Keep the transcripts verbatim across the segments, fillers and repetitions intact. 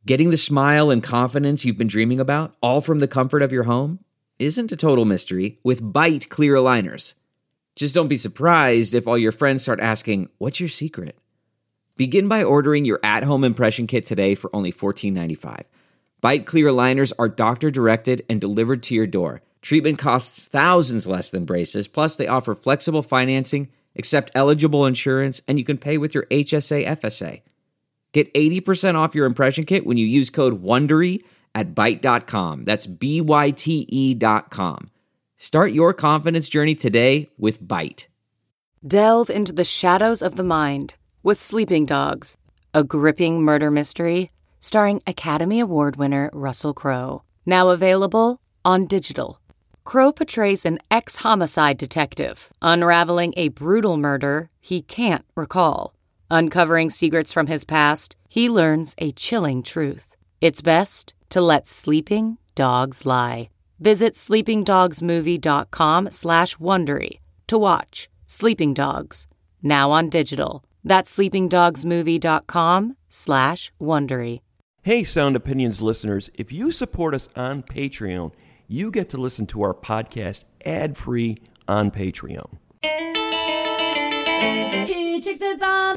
Getting the smile and confidence you've been dreaming about, all from the comfort of your home, isn't a total mystery with Byte clear aligners. Just don't be surprised if all your friends start asking, "What's your secret?" Begin by ordering your at-home impression kit today for only fourteen ninety-five. Byte clear aligners are doctor-directed and delivered to your door. Treatment costs thousands less than braces, plus they offer flexible financing, accept eligible insurance, and you can pay with your H S A F S A. Get eighty percent off your impression kit when you use code WONDERY at byte dot com. That's B Y T E dot com. Start your confidence journey today with Byte. Delve into the shadows of the mind with Sleeping Dogs, a gripping murder mystery starring Academy Award winner Russell Crowe. Now available on digital. Crowe portrays an ex-homicide detective unraveling a brutal murder he can't recall. Uncovering secrets from his past, he learns a chilling truth. It's best to let sleeping dogs lie. Visit sleepingdogsmovie.com slash Wondery to watch Sleeping Dogs, now on digital. That's sleepingdogsmovie.com slash Wondery. Hey, Sound Opinions listeners, if you support us on Patreon, you get to listen to our podcast ad-free on Patreon. Who took the bomb?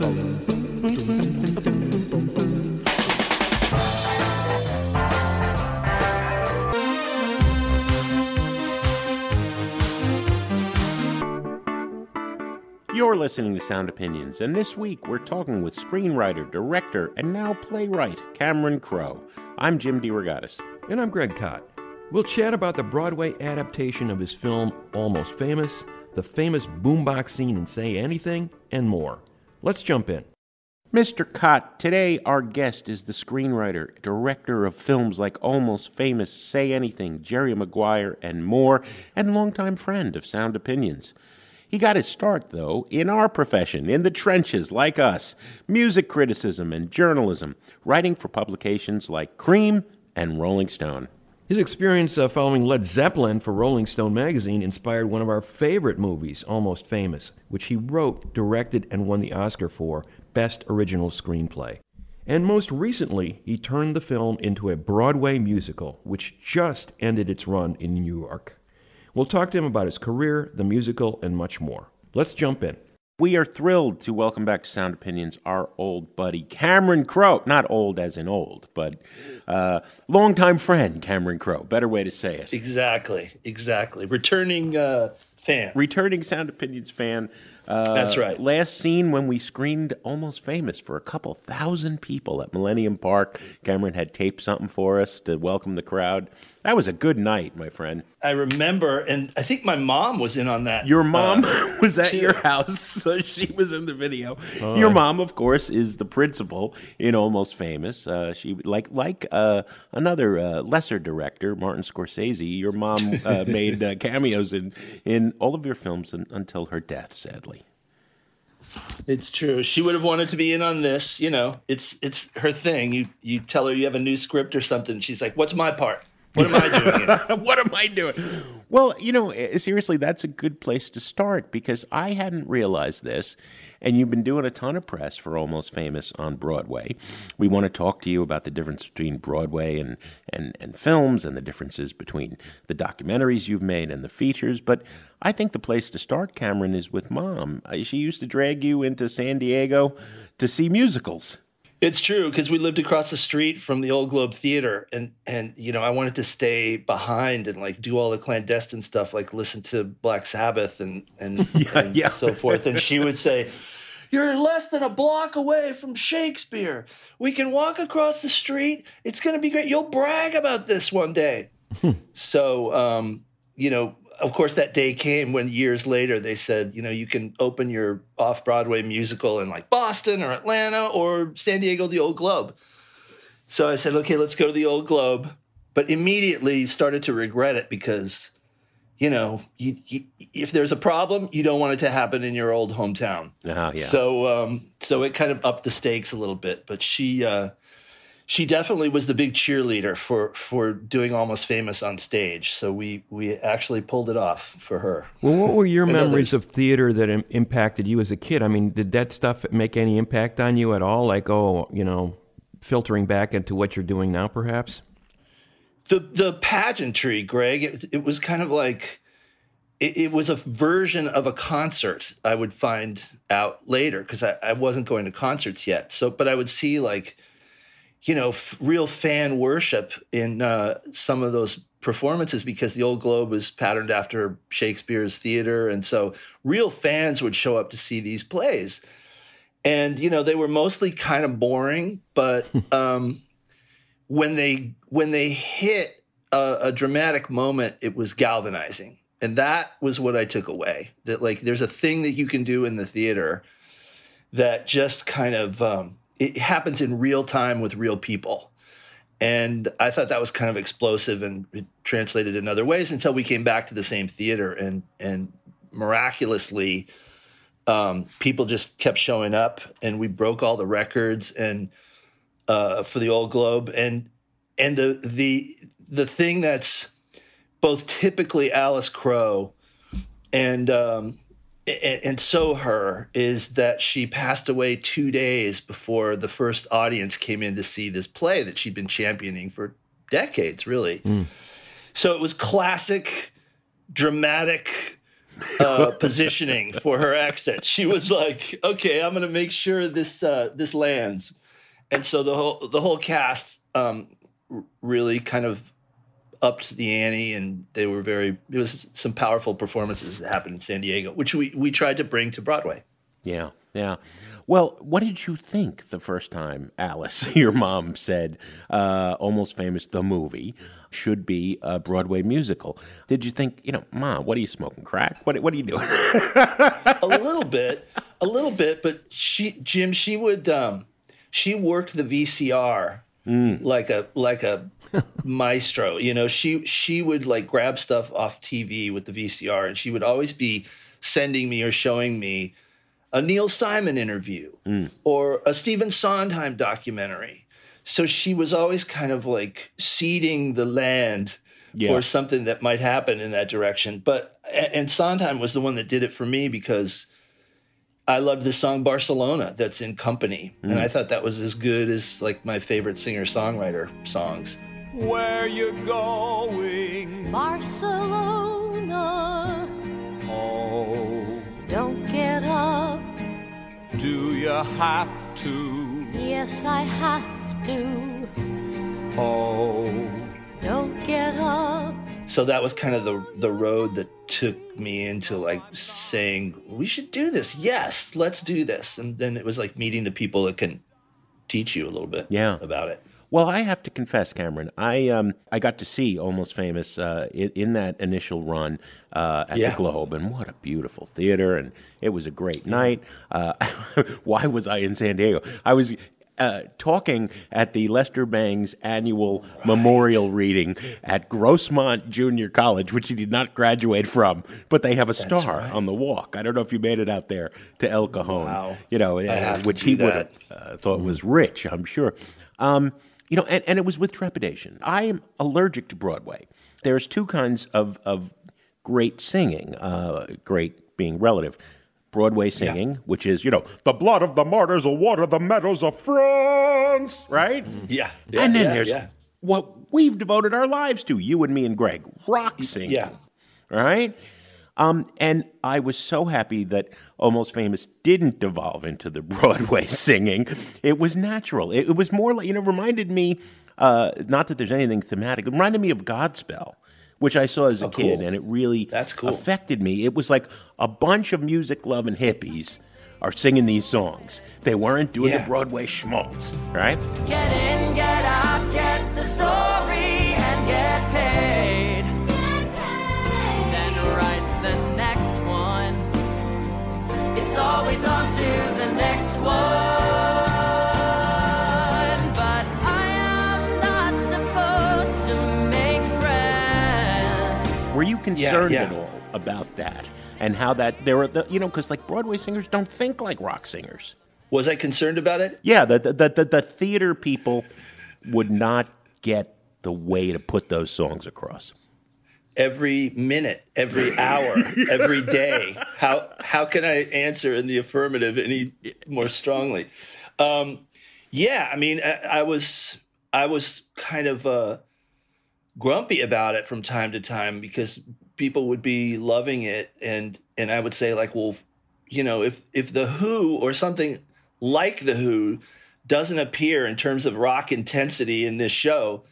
You're listening to Sound Opinions, and this week we're talking with screenwriter, director, and now playwright Cameron Crowe. I'm Jim DeRogatis. And I'm Greg Kot. We'll chat about the Broadway adaptation of his film Almost Famous, the famous boombox scene in Say Anything, and more. Let's jump in. Mister Kot, today our guest is the screenwriter, director of films like Almost Famous, Say Anything, Jerry Maguire, and more, and longtime friend of Sound Opinions. He got his start, though, in our profession, in the trenches like us, music criticism and journalism, writing for publications like Cream and Rolling Stone. His experience uh, following Led Zeppelin for Rolling Stone magazine inspired one of our favorite movies, Almost Famous, which he wrote, directed, and won the Oscar for Best Original Screenplay. And most recently, he turned the film into a Broadway musical, which just ended its run in New York. We'll talk to him about his career, the musical, and much more. Let's jump in. We are thrilled to welcome back to Sound Opinions our old buddy Cameron Crowe. Not old as in old, but uh, longtime friend Cameron Crowe. Better way to say it. Exactly, exactly. Returning uh, fan. Returning Sound Opinions fan. Uh, That's right. Last scene when we screened Almost Famous for a couple thousand people at Millennium Park. Cameron had taped something for us to welcome the crowd. That was a good night, my friend. I remember, and I think my mom was in on that. Your mom uh, was at too. your house, so she was in the video. Oh, your right. mom, of course, is the principal in Almost Famous. Uh, she like like uh, another uh, lesser director, Martin Scorsese. Your mom uh, made uh, cameos in in all of your films un- until her death, sadly. It's true. She would have wanted to be in on this. You know, it's it's her thing. You you tell her you have a new script or something. She's like, "What's my part? What am I doing here?" What am I doing? Well, you know, seriously, that's a good place to start because I hadn't realized this, and you've been doing a ton of press for Almost Famous on Broadway. We want to talk to you about the difference between Broadway and, and, and films and the differences between the documentaries you've made and the features, but I think the place to start, Cameron, is with Mom. She used to drag you into San Diego to see musicals. It's true, because we lived across the street from the Old Globe Theater, and and you know I wanted to stay behind and like do all the clandestine stuff, like listen to Black Sabbath and and, Yeah, and yeah. so forth. And she would say, "You're less than a block away from Shakespeare. We can walk across the street. It's going to be great. You'll brag about this one day." So um, you know. Of course, that day came when years later they said, you know, you can open your off-Broadway musical in like Boston or Atlanta or San Diego, the Old Globe. So I said, okay, let's go to the Old Globe. But immediately started to regret it because, you know, you, you, if there's a problem, you don't want it to happen in your old hometown. Oh, yeah. So, um, so it kind of upped the stakes a little bit. But she... Uh, She definitely was the big cheerleader for, for doing Almost Famous on stage. So we, we actually pulled it off for her. Well, what were your And memories others. of theater that Im- impacted you as a kid? I mean, did that stuff make any impact on you at all? Like, oh, you know, filtering back into what you're doing now, perhaps? The the pageantry, Greg, it, it was kind of like, it, it was a version of a concert I would find out later, because I, I wasn't going to concerts yet. So, but I would see like, you know, f- real fan worship in uh, some of those performances, because the Old Globe was patterned after Shakespeare's theater. And so real fans would show up to see these plays. And, you know, they were mostly kind of boring, but um, when they when they hit a, a dramatic moment, it was galvanizing. And that was what I took away. That, like, there's a thing that you can do in the theater that just kind of, um, it happens in real time with real people. And I thought that was kind of explosive, and it translated in other ways until we came back to the same theater, and and miraculously, um, people just kept showing up, and we broke all the records and uh, for the Old Globe. And and the the the thing that's both typically Alice Crowe and um, and, and so her is that she passed away two days before the first audience came in to see this play that she'd been championing for decades, really. Mm. So it was classic, dramatic uh, positioning for her exit. She was like, "Okay, I'm going to make sure this uh, this lands," and so the whole the whole cast um, really kind of upped the ante, and they were very, it was some powerful performances that happened in San Diego, which we, we tried to bring to Broadway. Yeah, yeah. Well, what did you think the first time, Alice, your mom said uh, Almost Famous, the movie, should be a Broadway musical? Did you think, you know, Mom, what are you smoking, crack? What, what are you doing? a little bit, a little bit, but she, Jim, she would, um, she worked the V C R Mm. like a like a maestro. You know, she she would like grab stuff off T V with the V C R, and she would always be sending me or showing me a Neil Simon interview mm. or a Stephen Sondheim documentary. So she was always kind of like seeding the land yeah. for something that might happen in that direction. But and Sondheim was the one that did it for me, because I loved the song Barcelona that's in Company. Mm. And I thought that was as good as like my favorite singer-songwriter songs. Where you going? Barcelona. Oh. Don't get up. Do you have to? Yes, I have to. Oh. Don't get up. So that was kind of the the road that took me into like saying, we should do this. Yes, let's do this. And then it was like meeting the people that can teach you a little bit yeah. about it. Well, I have to confess, Cameron, I um I got to see Almost Famous uh, in, in that initial run uh, at yeah. the Globe, and what a beautiful theater, and it was a great night. Uh, why was I in San Diego? I was Uh, talking at the Lester Bangs annual right. memorial reading at Grossmont Junior College, which he did not graduate from, but they have a That's star right. on the walk. I don't know if you made it out there to El Cajon, wow. you know, uh, which he would have uh, thought mm-hmm. was rich, I'm sure. Um, you know, and, and it was with trepidation. I am allergic to Broadway. There's two kinds of, of great singing, uh, great being relative. Broadway singing, yeah. which is, you know, the blood of the martyrs will water the meadows of France, right? Yeah. yeah and then yeah, there's yeah. what we've devoted our lives to, you and me and Greg, rock singing, yeah. right? Um, and I was so happy that Almost Famous didn't devolve into the Broadway singing. It was natural. It, it was more like, you know, reminded me, uh, not that there's anything thematic, it reminded me of Godspell, which I saw as a oh, kid, cool. and it really That's cool. affected me. It was like a bunch of music-loving hippies are singing these songs. They weren't doing yeah. the Broadway schmaltz, right? Get in, get out, get the story, and get paid. Get paid. Then write the next one. It's always on to the next one. Were you concerned yeah, yeah. at all about that and how that there were, the, you know, because like Broadway singers don't think like rock singers. Was I concerned about it? Yeah, the the the, the theater people would not get the way to put those songs across. Every minute, every hour, every day. How how can I answer in the affirmative any more strongly? Um, Yeah, I mean, I, I was I was kind of uh, grumpy about it from time to time because people would be loving it, and and I would say like, well, you know, if if the Who or something like the Who doesn't appear in terms of rock intensity in this show,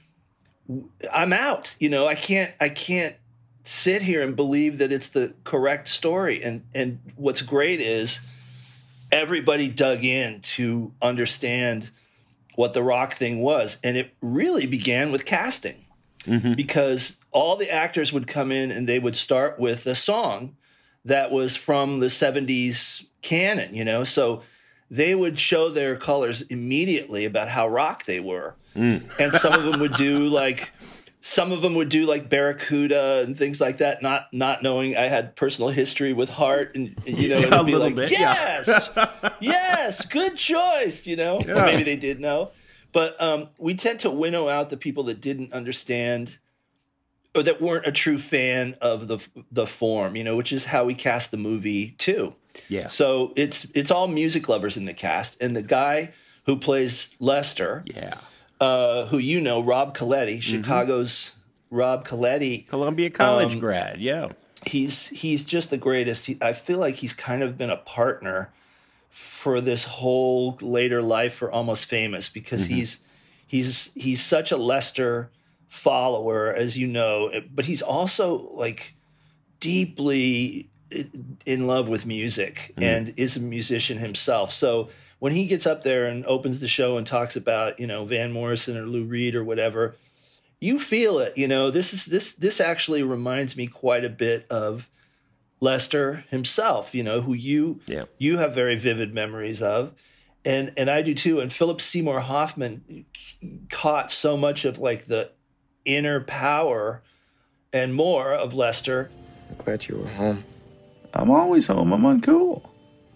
I'm out. You know, I can't I can't sit here and believe that it's the correct story. And and what's great is everybody dug in to understand what the rock thing was. And it really began with casting. Mm-hmm. Because all the actors would come in and they would start with a song that was from the seventies canon, you know? So they would show their colors immediately about how rock they were. Mm. And some of them would do like, some of them would do like Barracuda and things like that, not not knowing I had personal history with Heart, and, and you know, yeah, it'd be like, bit, yes, yeah. yes, good choice, you know? Yeah. Or maybe they did know. But um, we tend to winnow out the people that didn't understand or that weren't a true fan of the the form, you know, which is how we cast the movie too. Yeah. So it's it's all music lovers in the cast, and the guy who plays Lester, yeah, uh, who you know, Rob Coletti, mm-hmm. Chicago's Rob Coletti, Columbia College um, grad, yeah. He's he's just the greatest. He, I feel like he's kind of been a partner for this whole later life for Almost Famous because mm-hmm. he's he's he's such a Lester follower, as you know, but he's also like deeply in love with music mm. and is a musician himself. So when he gets up there and opens the show and talks about, you know, Van Morrison or Lou Reed or whatever, you feel it. You know, this is this this actually reminds me quite a bit of Lester himself, you know, who you yeah. you have very vivid memories of. And and I do too. And Philip Seymour Hoffman caught so much of like the inner power and more of Lester. I'm glad you were home. I'm always home. I'm uncool.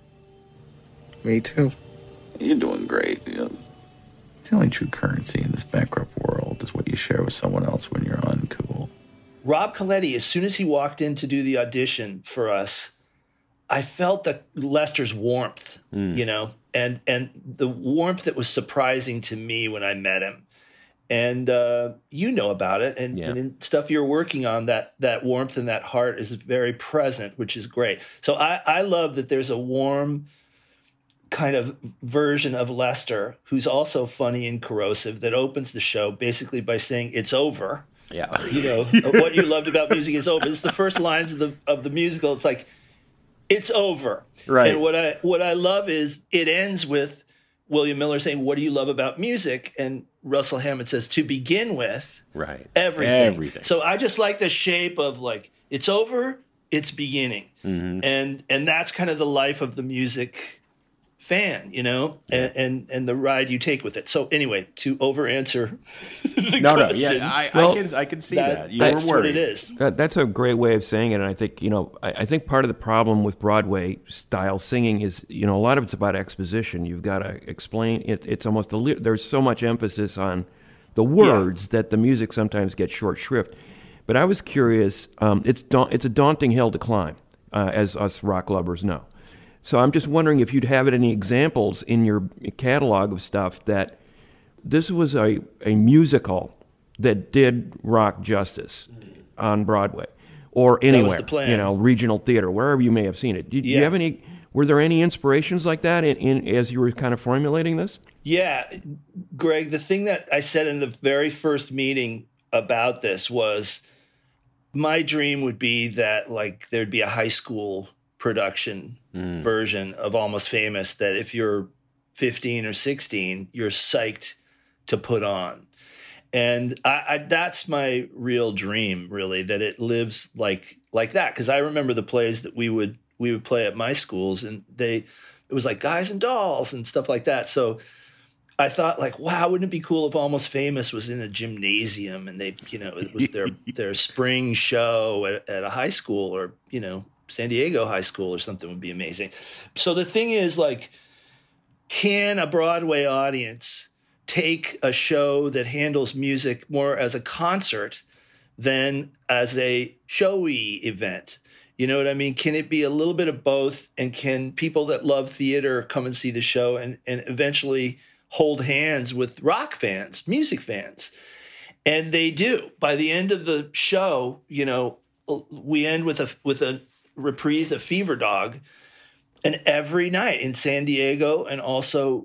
Me too. You're doing great. You know, the only true currency in this bankrupt world is what you share with someone else when you're uncool. Rob Coletti, as soon as he walked in to do the audition for us, I felt the Lester's warmth, mm. you know, and and the warmth that was surprising to me when I met him. And uh, you know about it, and, yeah. and in stuff you're working on, that that warmth and that heart is very present, which is great. So I, I love that there's a warm kind of version of Lester who's also funny and corrosive that opens the show basically by saying it's over. Yeah, you know what you loved about music is over. It's the first lines of the of the musical. It's like it's over, right? And what I what I love is it ends with William Miller saying, "What do you love about music?" And Russell Hammond says, "To begin with, right, everything." Everything. So I just like the shape of like it's over, it's beginning, mm-hmm. and and that's kind of the life of the music fan, you know, yeah. and, and and the ride you take with it. So anyway, to over answer the no, question, no, yeah, I, well, I can I can see that. that. You that's were worried. What it is. That, that's a great way of saying it, and I think you know, I, I think part of the problem with Broadway style singing is, you know, a lot of it's about exposition. You've got to explain it. It's almost the there's so much emphasis on the words yeah. that the music sometimes gets short shrift. But I was curious. Um, it's da- it's a daunting hill to climb, uh, as us rock lovers know. So I'm just wondering if you'd have any examples in your catalog of stuff that this was a, a musical that did rock justice on Broadway or anywhere, you know, regional theater, wherever you may have seen it. Do, yeah. do you have any? Were there any inspirations like that in, in as you were kind of formulating this? Yeah, Greg, the thing that I said in the very first meeting about this was my dream would be that like there'd be a high school production mm. version of Almost Famous that if you're fifteen or sixteen, you're psyched to put on. And I, I, that's my real dream, really, that it lives like like that. Because I remember the plays that we would we would play at my schools, and they it was like Guys and Dolls and stuff like that. So I thought, like, wow, wouldn't it be cool if Almost Famous was in a gymnasium and they, you know, it was their their spring show at, at a high school, or, you know, San Diego High School or something would be amazing. So the thing is, like, can a Broadway audience take a show that handles music more as a concert than as a showy event? You know what I mean? Can it be a little bit of both? And can people that love theater come and see the show and, and eventually hold hands with rock fans, music fans. And they do. By the end of the show, you know, we end with a with a reprise of Fever Dog. And every night in San Diego and also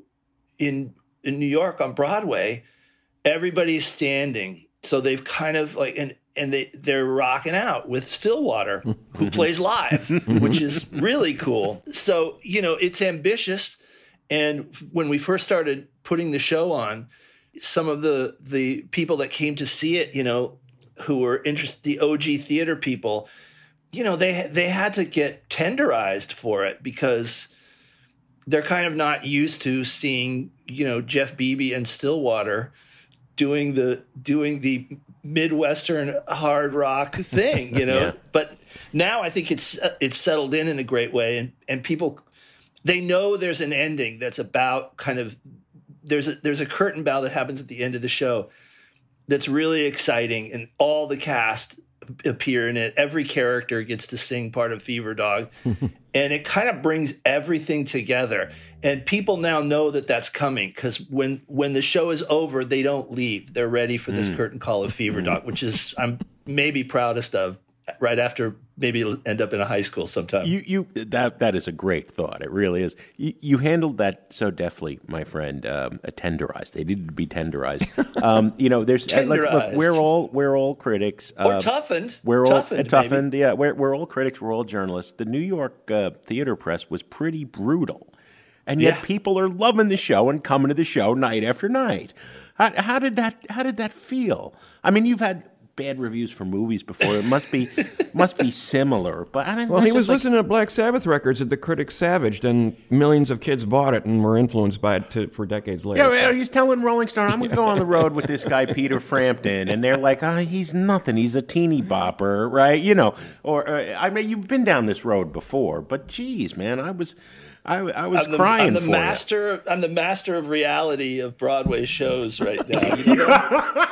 in in New York on Broadway, everybody's standing. So they've kind of like and and they they're rocking out with Stillwater, who plays live, which is really cool. So, you know, it's ambitious. And when we first started putting the show on, some of the the people that came to see it, you know, who were interested, the O G theater people, you know, they they had to get tenderized for it because they're kind of not used to seeing, you know, Jeff Beebe and Stillwater doing the doing the Midwestern hard rock thing, you know. Yeah. But now I think it's it's settled in in a great way, and and people, they know there's an ending that's about kind of there's a there's a curtain bow that happens at the end of the show that's really exciting, and all the cast appear in it. Every character gets to sing part of Fever Dog, and it kind of brings everything together. And people now know that that's coming because when when the show is over, they don't leave. They're ready for this mm. curtain call of Fever Dog, which is I'm maybe proudest of. Right after maybe it'll end up in a high school sometime. You you that that is a great thought. It really is. You, you handled that so deftly, my friend. Um, tenderized. They needed to be tenderized. Um, you know, there's uh, like, look, we're all we're all critics. Or uh, toughened. We're toughened, all uh, toughened. Maybe. Yeah, we're we're all critics. We're all journalists. The New York uh, theater press was pretty brutal, and yet yeah. people are loving the show and coming to the show night after night. How, how did that How did that feel? I mean, you've had bad reviews for movies before. It must be must be similar. But I mean, well, he was like, listening to Black Sabbath records that the critics savaged, and millions of kids bought it and were influenced by it to, for decades later. Yeah, he's telling Rolling Stone, "I'm going to go on the road with this guy Peter Frampton," and they're like, "Ah, oh, he's nothing. He's a teeny bopper, right?" You know, or uh, I mean, you've been down this road before, but geez, man, I was. I, I was I'm the, crying I'm the for master. you. I'm the master of reality of Broadway shows right now. You know?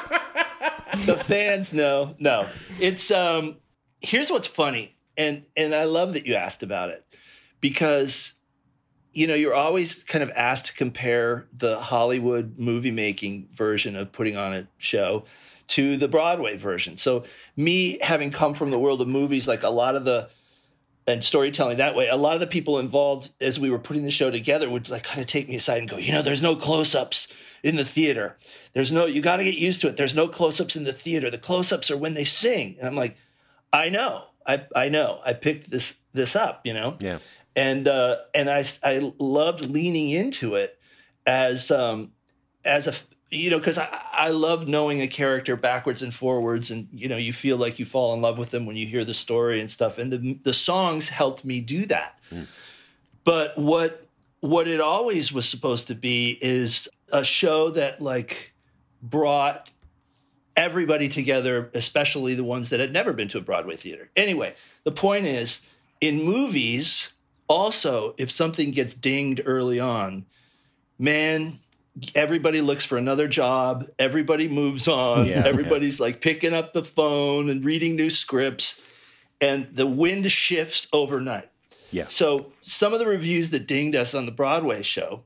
The fans know. No, it's um. Here's what's funny, and and I love that you asked about it, because, you know, you're always kind of asked to compare the Hollywood movie making version of putting on a show to the Broadway version. So me having come from the world of movies, like a lot of the and storytelling that way, a lot of the people involved as we were putting the show together would like kind of take me aside and go, you know, there's no close-ups in the theater. There's no, you got to get used to it. There's no close-ups in the theater. The close-ups are when they sing. And I'm like, I know, I I know. I picked this this up, you know? Yeah. And uh, and I, I loved leaning into it as um as a, you know, because I, I love knowing a character backwards and forwards, and, you know, you feel like you fall in love with them when you hear the story and stuff. And the the songs helped me do that. Mm. But what what it always was supposed to be is a show that like brought everybody together, especially the ones that had never been to a Broadway theater. Anyway, the point is, in movies, also, if something gets dinged early on, man, everybody looks for another job. Everybody moves on. Yeah, Everybody's yeah. like picking up the phone and reading new scripts, and the wind shifts overnight. Yeah. So some of the reviews that dinged us on the Broadway show,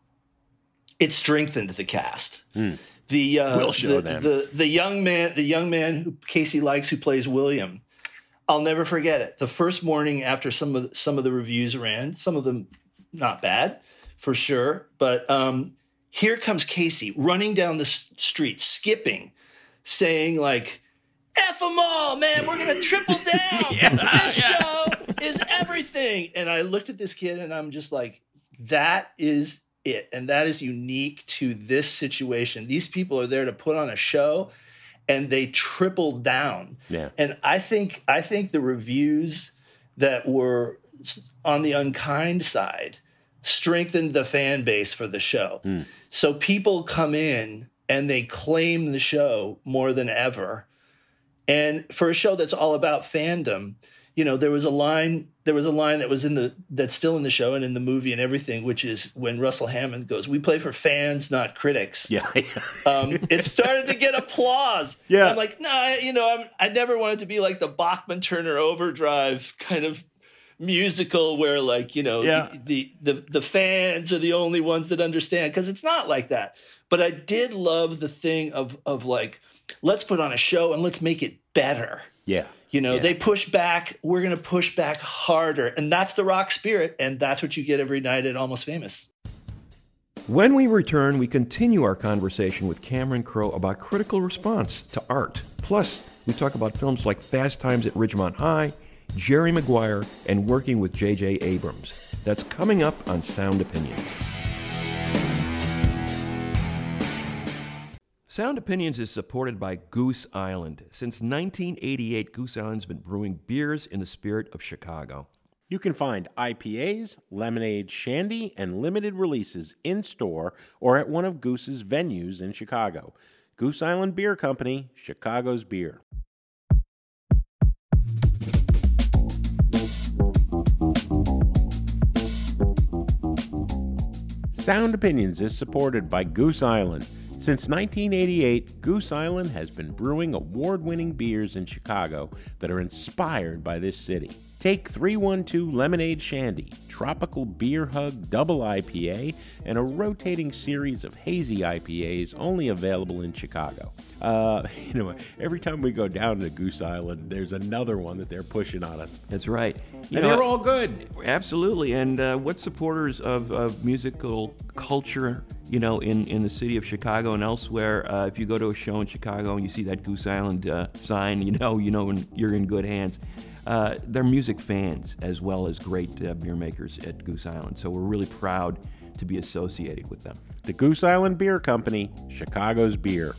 it strengthened the cast. Mm. The uh, we'll show the, them. the the young man, the young man who Casey likes, who plays William. I'll never forget it. The first morning after some of the, some of the reviews ran, some of them not bad for sure, but um, here comes Casey running down the s- street, skipping, saying like, "F them all, man! We're gonna triple down. yeah, this yeah. show is everything." And I looked at this kid, and I'm just like, "That is it, and that is unique to this situation. These people are there to put on a show." And they tripled down. Yeah. And I think I think the reviews that were on the unkind side strengthened the fan base for the show. Mm. So people come in and they claim the show more than ever. And for a show that's all about fandom, you know, there was a line there was a line that was in the that's still in the show and in the movie and everything, which is when Russell Hammond goes, "We play for fans, not critics." Yeah. um, it started to get applause. Yeah. I'm like, no, nah, you know, I'm, I never wanted to be like the Bachman Turner Overdrive kind of musical where like, you know, Yeah. the, the, the, the fans are the only ones that understand. Cause it's not like that. But I did love the thing of, of like, let's put on a show and let's make it better. Yeah. You know, Yeah. they push back. We're going to push back harder. And that's the rock spirit. And that's what you get every night at Almost Famous. When we return, we continue our conversation with Cameron Crowe about critical response to art. Plus, we talk about films like Fast Times at Ridgemont High, Jerry Maguire, and working with J J Abrams. That's coming up on Sound Opinions. Sound Opinions is supported by Goose Island. Since nineteen eighty-eight, Goose Island's been brewing beers in the spirit of Chicago. You can find I P As, lemonade, shandy, and limited releases in-store or at one of Goose's venues in Chicago. Goose Island Beer Company, Chicago's beer. Sound Opinions is supported by Goose Island. Since nineteen eighty-eight, Goose Island has been brewing award-winning beers in Chicago that are inspired by this city. Take three one two Lemonade Shandy, Tropical Beer Hug Double I P A, and a rotating series of hazy I P As only available in Chicago. Uh, you know, every time we go down to Goose Island, there's another one that they're pushing on us. That's right. You and know, they're all good. Absolutely. And uh, what supporters of, of musical culture, you know, in, in the city of Chicago and elsewhere, uh, if you go to a show in Chicago and you see that Goose Island uh, sign, you know, you know you're in good hands. Uh, they're music fans as well as great uh, beer makers at Goose Island. So we're really proud to be associated with them. The Goose Island Beer Company, Chicago's beer.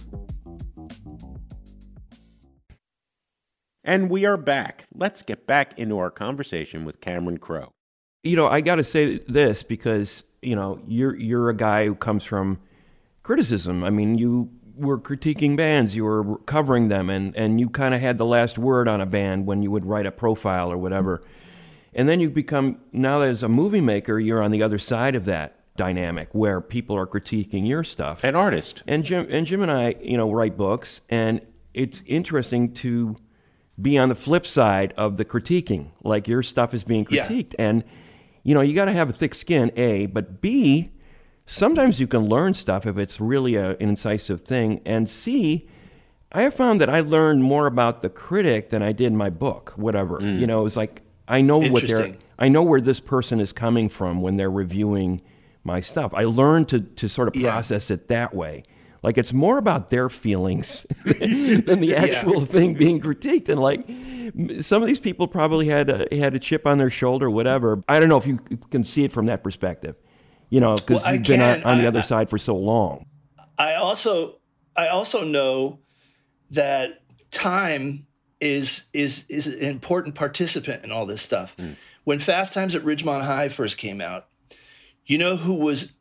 And we are back. Let's get back into our conversation with Cameron Crowe. You know, I got to say this because, you know, you're you're a guy who comes from criticism. I mean, you were critiquing bands, you were covering them, and, and you kind of had the last word on a band when you would write a profile or whatever. And then you become, now as a movie maker, you're on the other side of that dynamic where people are critiquing your stuff. An artist. And Jim and Jim and I, you know, write books, and it's interesting to be on the flip side of the critiquing, like your stuff is being critiqued. Yeah. And, you know, you got to have a thick skin, A, but B, sometimes you can learn stuff if it's really a, an incisive thing. And C, I have found that I learned more about the critic than I did my book, whatever. Mm. You know, it's like, I know what they're, I know where this person is coming from when they're reviewing my stuff. I learned to, to sort of process yeah. it that way. Like, it's more about their feelings than the actual yeah. thing being critiqued. And like, some of these people probably had a, had a chip on their shoulder, whatever. I don't know if you can see it from that perspective. You know, because well, you've been on, on the I, other side for so long. I also, I also know that time is is is an important participant in all this stuff. Mm. When Fast Times at Ridgemont High first came out, you know who was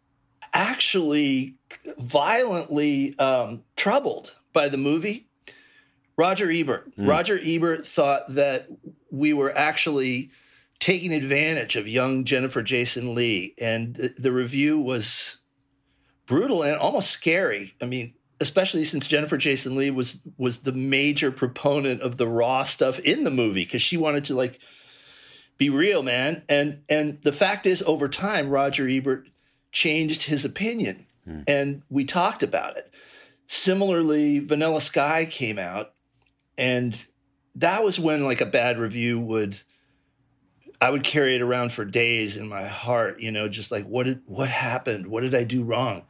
actually violently um, troubled by the movie? Roger Ebert. Mm. Roger Ebert thought that we were actually taking advantage of young Jennifer Jason Leigh, and the, the review was brutal and almost scary. I mean, especially since Jennifer Jason Leigh was was the major proponent of the raw stuff in the movie because she wanted to like be real, man. And and the fact is, over time, Roger Ebert changed his opinion, hmm. and we talked about it. Similarly, Vanilla Sky came out, and that was when like a bad review would. I would carry it around for days in my heart, you know, just like, what did, what happened? What did I do wrong?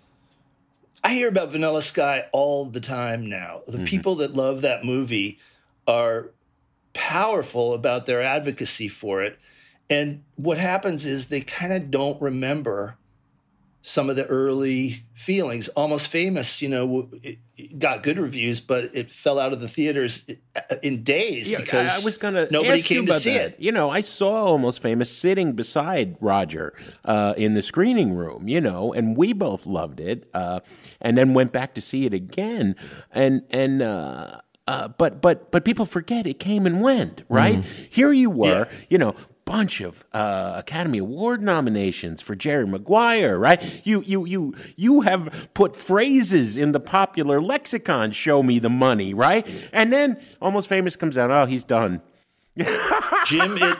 I hear about Vanilla Sky all the time now. The mm-hmm. people that love that movie are powerful about their advocacy for it. And what happens is they kind of don't remember some of the early feelings. Almost Famous, you know, it, it got good reviews, but it fell out of the theaters in days yeah, because I was gonna nobody ask came you about to see that. it. You know, I saw Almost Famous sitting beside Roger uh, in the screening room, you know, and we both loved it, uh, and then went back to see it again. And, and, uh, uh, but, but, but people forget it came and went, right? Mm-hmm. Here you were, yeah. you know, bunch of uh, Academy Award nominations for Jerry Maguire, right? You you you you have put phrases in the popular lexicon, show me the money, right? And then Almost Famous comes out, oh, he's done. Jim, it,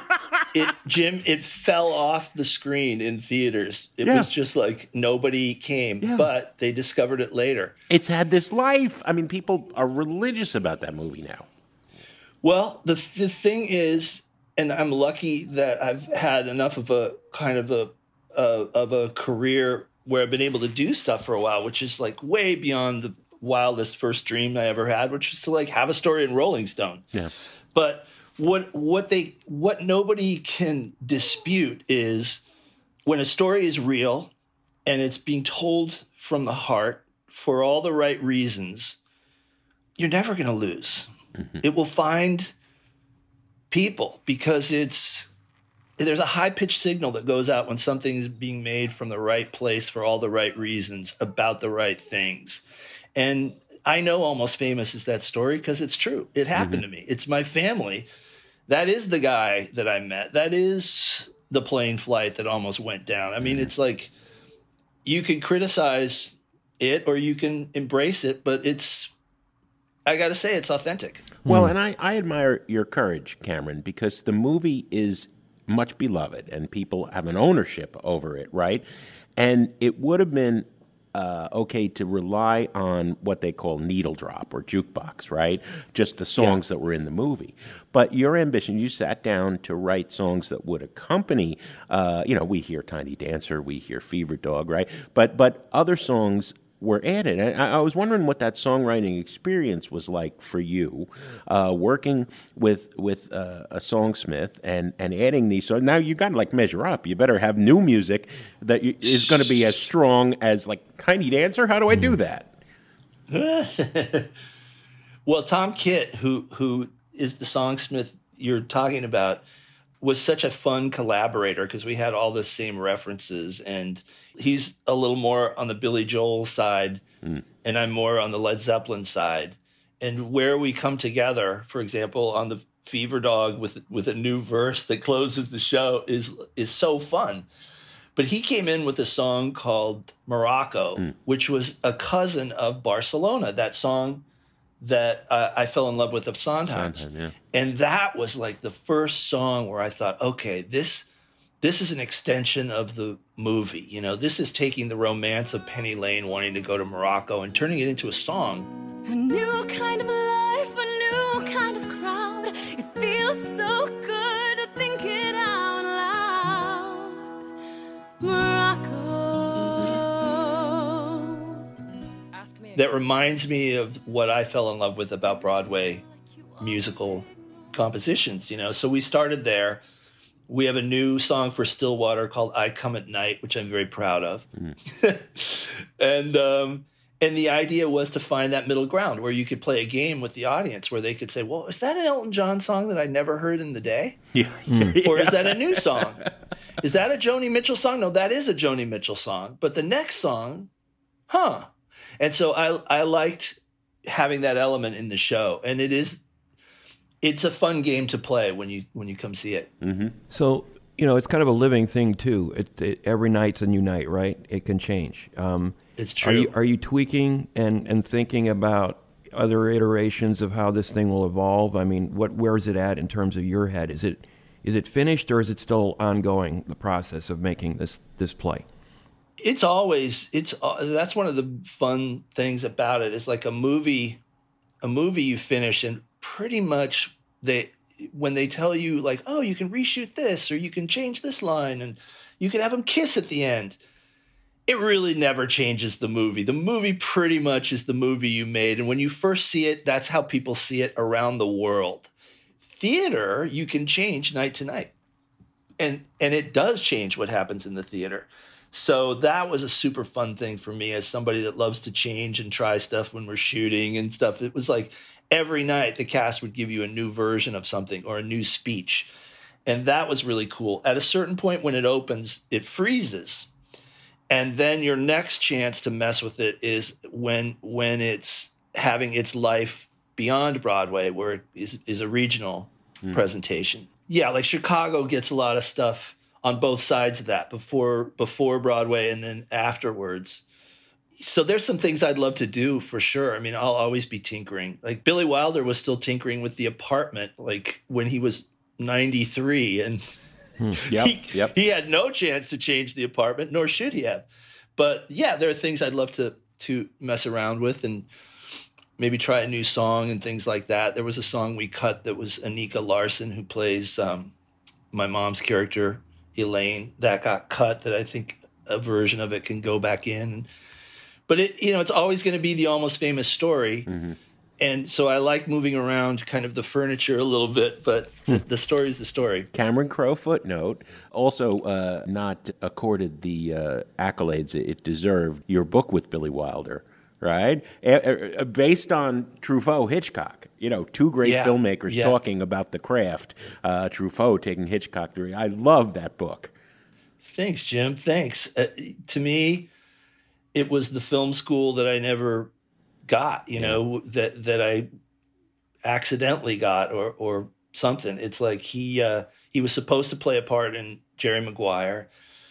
it, Jim, it fell off the screen in theaters. It Yeah. was just like nobody came, Yeah. but they discovered it later. It's had this life. I mean, people are religious about that movie now. Well, the the thing is, and I'm lucky that I've had enough of a kind of a uh, of a career where I've been able to do stuff for a while, which is like way beyond the wildest first dream I ever had, which was to like have a story in Rolling Stone. Yeah. But what what they what nobody can dispute is when a story is real and it's being told from the heart for all the right reasons, you're never going to lose. Mm-hmm. It will find people because it's there's a high-pitched signal that goes out when something is being made from the right place for all the right reasons about the right things. And I know Almost Famous is that story because it's true. It happened mm-hmm. to me. It's my family. That is the guy that I met. That is the plane flight that almost went down. I mean, mm-hmm. it's like you can criticize it or you can embrace it, but it's I got to say it's authentic. Well, and I, I admire your courage, Cameron, because the movie is much beloved and people have an ownership over it, right? And it would have been uh, okay to rely on what they call needle drop or jukebox, right? Just the songs yeah. that were in the movie. But your ambition, you sat down to write songs that would accompany, uh, you know, we hear Tiny Dancer, we hear Fever Dog, right? But but other songs were added. And I, I was wondering what that songwriting experience was like for you, uh, working with with uh, a songsmith and, and adding these. So now you got to like measure up. You better have new music that you, is going to be as strong as like Tiny Dancer. How do I do that? Well, Tom Kitt, who who is the songsmith you're talking about, was such a fun collaborator because we had all the same references, and he's a little more on the Billy Joel side mm. and I'm more on the Led Zeppelin side. And where we come together, for example, on the Fever Dog with with a new verse that closes the show is is so fun. But he came in with a song called Morocco, mm. which was a cousin of Barcelona, that song that uh, I fell in love with of Sondheim's. Sondheim, yeah. And that was like the first song where I thought, okay, this this is an extension of the movie. You know, this is taking the romance of Penny Lane wanting to go to Morocco and turning it into a song. A new kind of life, a new kind of crowd. It feels so good to think it out loud. Morocco. That reminds me of what I fell in love with about Broadway musical compositions, you know. So we started there. We have a new song for Stillwater called I Come at Night, which I'm very proud of. Mm. and um, and the idea was to find that middle ground where you could play a game with the audience where they could say, well, is that an Elton John song that I never heard in the day? Yeah. Mm. Or is that a new song? Is that a Joni Mitchell song? No, that is a Joni Mitchell song. But the next song, huh? And so I I liked having that element in the show, and it is it's a fun game to play when you when you come see it. Mm-hmm. So you know it's kind of a living thing too. It, it, every night's a new night, right? It can change. Um, it's true. Are you, are you tweaking and, and thinking about other iterations of how this thing will evolve? I mean, what where is it at in terms of your head? Is it is it finished or is it still ongoing? The process of making this this play. It's always it's that's one of the fun things about it. It's like a movie, a movie you finish and pretty much they when they tell you like, oh, you can reshoot this or you can change this line and you can have them kiss at the end. It really never changes the movie. The movie pretty much is the movie you made, and when you first see it, that's how people see it around the world. Theater, you can change night to night, and and it does change what happens in the theater. So that was a super fun thing for me as somebody that loves to change and try stuff when we're shooting and stuff. It was like every night the cast would give you a new version of something or a new speech. And that was really cool. At a certain point when it opens, it freezes. And then your next chance to mess with it is when when it's having its life beyond Broadway, where it is, is a regional mm. presentation. Yeah, like Chicago gets a lot of stuff on both sides of that, before before Broadway and then afterwards. So there's some things I'd love to do for sure. I mean, I'll always be tinkering. Like Billy Wilder was still tinkering with The Apartment, like when he was ninety-three, and Yep, he, yep. he had no chance to change the apartment, nor should he have. But yeah, there are things I'd love to to mess around with and maybe try a new song and things like that. There was a song we cut that was Anika Larson, who plays um, my mom's character, Elaine, that got cut, that I think a version of it can go back in. But it, you know, it's always going to be the Almost Famous story. Mm-hmm. And so I like moving around kind of the furniture a little bit, but the, the story is the story. Cameron Crowe footnote, also uh, not accorded the uh, accolades it deserved, your book with Billy Wilder, right? Uh, based on Truffaut, Hitchcock, you know, two great yeah. filmmakers yeah. talking about the craft. Uh, Truffaut taking Hitchcock through. I love that book. Thanks, Jim. Thanks. Uh, to me, it was the film school that I never got, you yeah. know, that that I accidentally got or or something. It's like he uh, he was supposed to play a part in Jerry Maguire,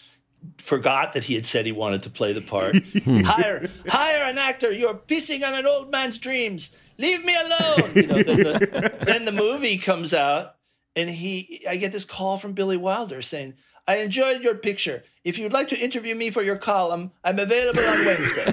forgot that he had said he wanted to play the part. hire hire an actor. You're pissing on an old man's dreams. Leave me alone. You know, then the, then the movie comes out, and he I get this call from Billy Wilder saying, I enjoyed your picture. If you'd like to interview me for your column, I'm available on Wednesday.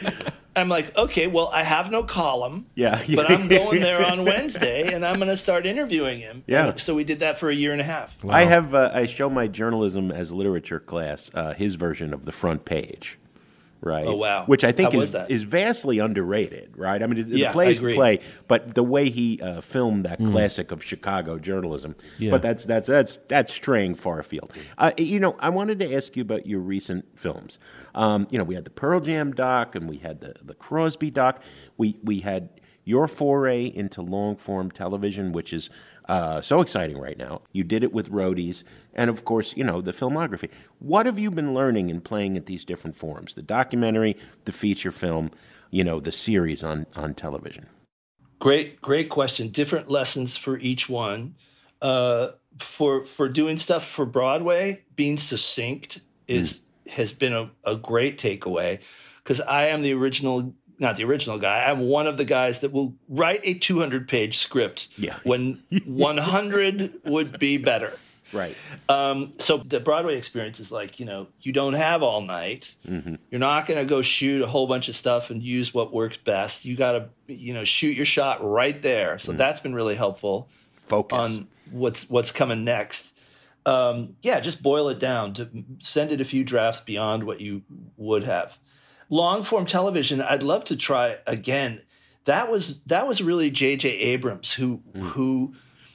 I'm like, okay, well, I have no column, yeah, but I'm going there on Wednesday, and I'm going to start interviewing him. Yeah. And so we did that for a year and a half. Wow. I have, uh, I show my journalism as literature class uh, his version of The Front Page, right? Oh, wow. Which I think How is was that? is vastly underrated, right? I mean, the Yeah, play I is the agree. play, but the way he uh, filmed that mm. classic of Chicago journalism, Yeah. but that's that's that's that's straying far afield. Uh, you know, I wanted to ask you about your recent films. Um, you know, we had the Pearl Jam doc, and we had the the Crosby doc. We we had your foray into long form television, which is uh, so exciting right now. You did it with Roadies, and of course, you know, the filmography. What have you been learning in playing at these different forms? The documentary, the feature film, you know, the series on, on television. Great, great question. Different lessons for each one. Uh, for for doing stuff for Broadway, being succinct is mm. has been a, a great takeaway, because I am the original. Not the original guy. I'm one of the guys that will write a two hundred page script yeah. when one hundred would be better. Right. Um, so the Broadway experience is like, you know, you don't have all night. Mm-hmm. You're not going to go shoot a whole bunch of stuff and use what works best. You got to, you know, shoot your shot right there. So mm. that's been really helpful. Focus on what's what's coming next. Um, yeah, just boil it down to send it a few drafts beyond what you would have. Long form television, I'd love to try again. That was that was really J J Abrams who mm. who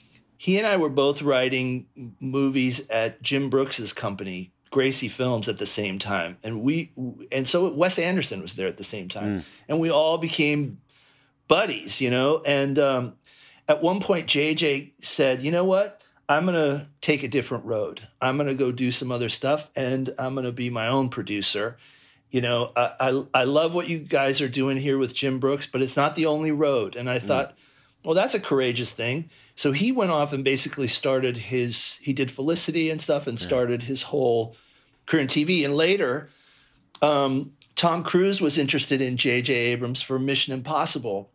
he and I were both writing movies at Jim Brooks's company, Gracie Films, at the same time, and we and so Wes Anderson was there at the same time, mm. and we all became buddies, you know. And um, at one point, J J said, "You know what? I'm gonna take a different road. I'm gonna go do some other stuff, and I'm gonna be my own producer." You know, I, I I love what you guys are doing here with Jim Brooks, but it's not the only road. And I thought, mm. well, that's a courageous thing. So he went off and basically started his, he did Felicity and stuff and started yeah. his whole career in T V. And later, um, Tom Cruise was interested in J J Abrams for Mission Impossible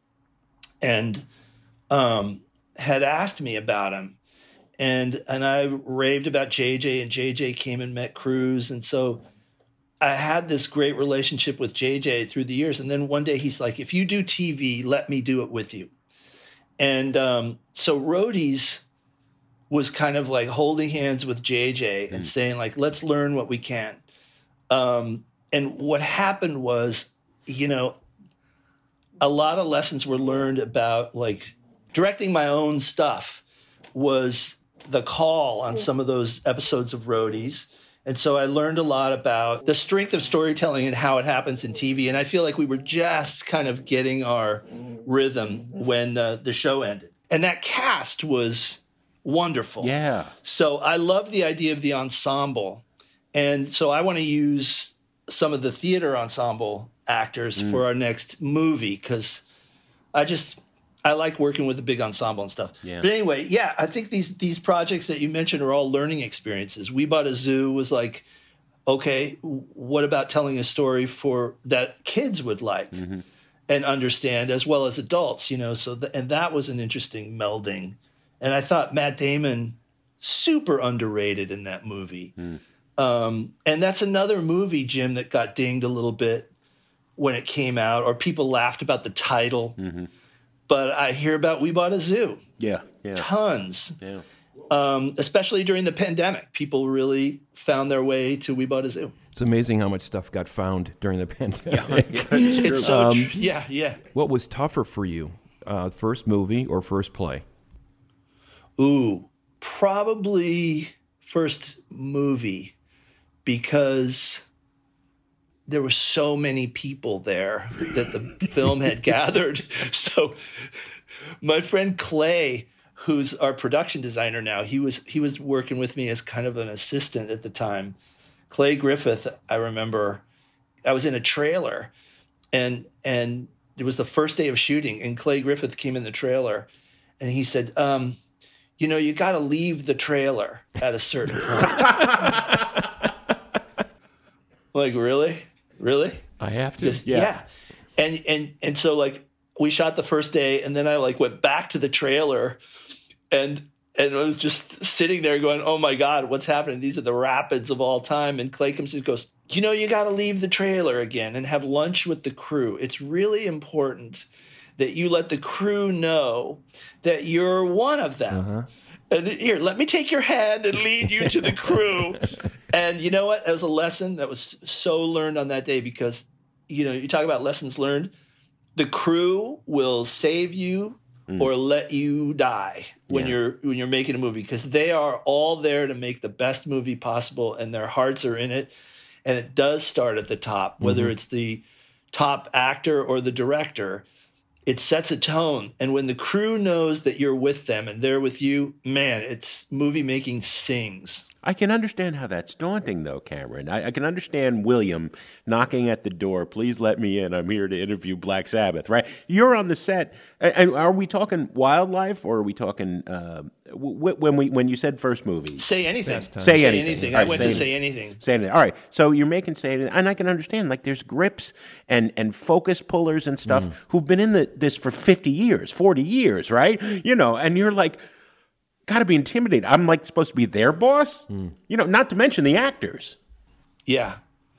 and um, had asked me about him. And, and I raved about J J, and J J came and met Cruise. And so I had this great relationship with J J through the years. And then one day he's like, if you do T V, let me do it with you. And um, so Roadies was kind of like holding hands with J J and mm. saying, like, let's learn what we can. Um, and what happened was, you know, a lot of lessons were learned about, like, directing my own stuff was the call on some of those episodes of Roadies. And so I learned a lot about the strength of storytelling and how it happens in T V. And I feel like we were just kind of getting our rhythm when uh, the show ended. And that cast was wonderful. Yeah. So I love the idea of the ensemble. And so I want to use some of the theater ensemble actors mm. for our next movie, because I just... I like working with the big ensemble and stuff. Yeah. But anyway, yeah, I think these these projects that you mentioned are all learning experiences. We Bought a Zoo was like, okay, what about telling a story for that kids would like mm-hmm. and understand, as well as adults, you know? So, the, and that was an interesting melding. And I thought Matt Damon super underrated in that movie. Mm. Um, and that's another movie, Jim, that got dinged a little bit when it came out, or people laughed about the title. Mm-hmm. But I hear about We Bought a Zoo. Yeah, yeah. Tons. Yeah. Um, especially during the pandemic. People really found their way to We Bought a Zoo. It's amazing how much stuff got found during the pandemic. Yeah, it's It's so Um, tr- yeah, yeah. What was tougher for you, uh, first movie or first play? Ooh, probably first movie, because there were so many people there that the film had gathered. So my friend Clay, who's our production designer now, he was he was working with me as kind of an assistant at the time. Clay Griffith, I remember, I was in a trailer, and and it was the first day of shooting, and Clay Griffith came in the trailer, and he said, um, you know, you got to leave the trailer at a certain point. Like, really? Really? I have to. Just, yeah. yeah. And and and so like we shot the first day, and then I like went back to the trailer, and and I was just sitting there going, oh my God, what's happening? These are the rapids of all time. And Clay comes and goes, you know, you got to leave the trailer again and have lunch with the crew. It's really important that you let the crew know that you're one of them. Uh-huh. And here, let me take your hand and lead you to the crew. And you know what? That was a lesson that was so learned on that day, because, you know, you talk about lessons learned. The crew will save you mm. or let you die when yeah. you're when you're making a movie, because they are all there to make the best movie possible, and their hearts are in it. And it does start at the top, whether mm-hmm. it's the top actor or the director. It sets a tone. And when the crew knows that you're with them and they're with you, man, it's movie making sings. I can understand how that's daunting, though, Cameron. I, I can understand William knocking at the door. Please let me in. I'm here to interview Black Sabbath, right? You're on the set. And are we talking wildlife, or are we talking uh, w- when we when you said first movie? Say anything. Say, say anything. anything. Right, I went say to anything. say anything. Say anything. All right. So you're making say anything, and I can understand. Like, there's grips and and focus pullers and stuff mm. who've been in the this for fifty years, forty years, right? You know, and you're like, got to be intimidated. I'm like supposed to be their boss, mm. you know, not to mention the actors. Yeah.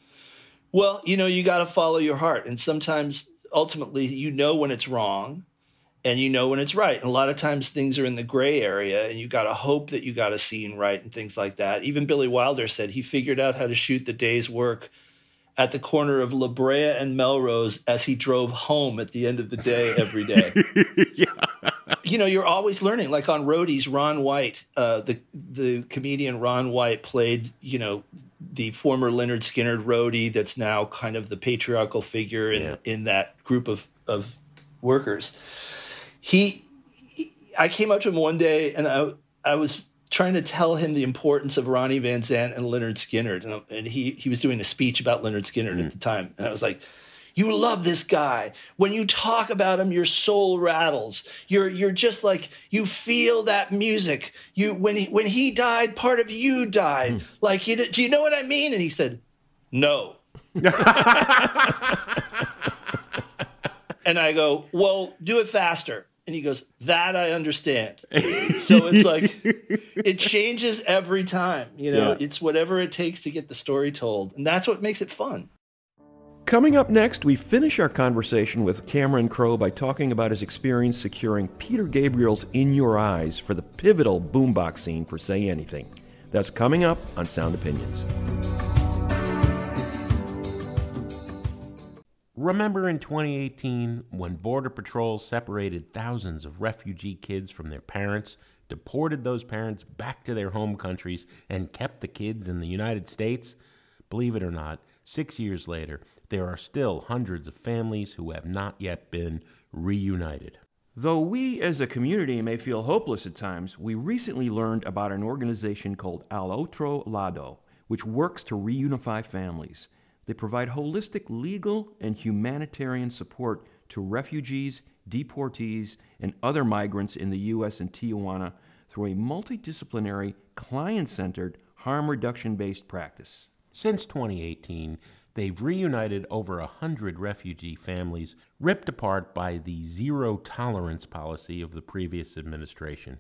Well, you know, you got to follow your heart. And sometimes ultimately you know when it's wrong and you know when it's right. And a lot of times things are in the gray area, and you got to hope that you got a scene right and things like that. Even Billy Wilder said he figured out how to shoot the day's work at the corner of La Brea and Melrose as he drove home at the end of the day every day. yeah. You know, you're always learning. Like on Roadies, Ron White, uh, the the comedian Ron White played, you know, the former Lynyrd Skynyrd roadie that's now kind of the patriarchal figure in, yeah. in that group of, of workers. He, he, I came up to him one day, and I I was trying to tell him the importance of Ronnie Van Zant and Lynyrd Skynyrd, and, and he he was doing a speech about Lynyrd Skynyrd mm. at the time, and I was like, you love this guy. When you talk about him, your soul rattles. You're you're just like, you feel that music. You when he when he died, part of you died. Mm. Like, you, do you know what I mean? And he said, no. And I go, well, do it faster. And he goes, that I understand. So it's like, it changes every time. You know, yeah. It's whatever it takes to get the story told. And that's what makes it fun. Coming up next, we finish our conversation with Cameron Crowe by talking about his experience securing Peter Gabriel's In Your Eyes for the pivotal boombox scene for Say Anything. That's coming up on Sound Opinions. Remember in twenty eighteen when Border Patrol separated thousands of refugee kids from their parents, deported those parents back to their home countries, and kept the kids in the United States? Believe it or not, six years later, there are still hundreds of families who have not yet been reunited. Though we as a community may feel hopeless at times, we recently learned about an organization called Al Otro Lado, which works to reunify families. They provide holistic legal and humanitarian support to refugees, deportees, and other migrants in the U S and Tijuana through a multidisciplinary, client-centered, harm reduction-based practice. Since twenty eighteen, they've reunited over one hundred refugee families ripped apart by the zero-tolerance policy of the previous administration.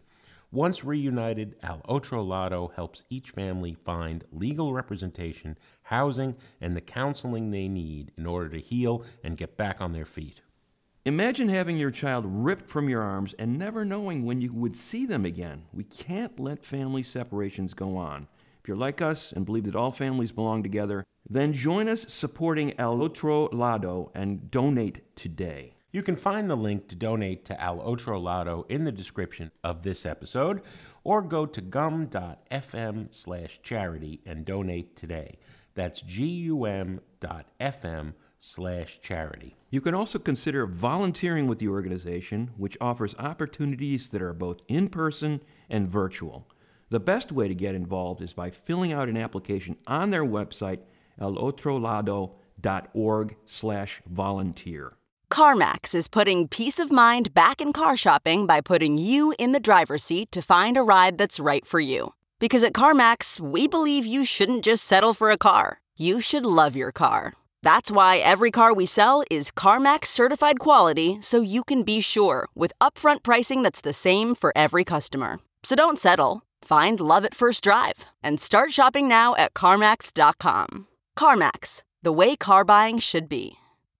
Once reunited, Al Otro Lado helps each family find legal representation, housing, and the counseling they need in order to heal and get back on their feet. Imagine having your child ripped from your arms and never knowing when you would see them again. We can't let family separations go on. If you're like us and believe that all families belong together, then join us supporting Al Otro Lado and donate today. You can find the link to donate to Al Otro Lado in the description of this episode, or go to gum.fm slash charity and donate today. That's gum.fm slash charity. You can also consider volunteering with the organization, which offers opportunities that are both in-person and virtual. The best way to get involved is by filling out an application on their website, elotrolado.org slash volunteer. CarMax is putting peace of mind back in car shopping by putting you in the driver's seat to find a ride that's right for you. Because at CarMax, we believe you shouldn't just settle for a car. You should love your car. That's why every car we sell is CarMax certified quality, so you can be sure with upfront pricing that's the same for every customer. So don't settle. Find love at first drive and start shopping now at CarMax dot com. CarMax, the way car buying should be.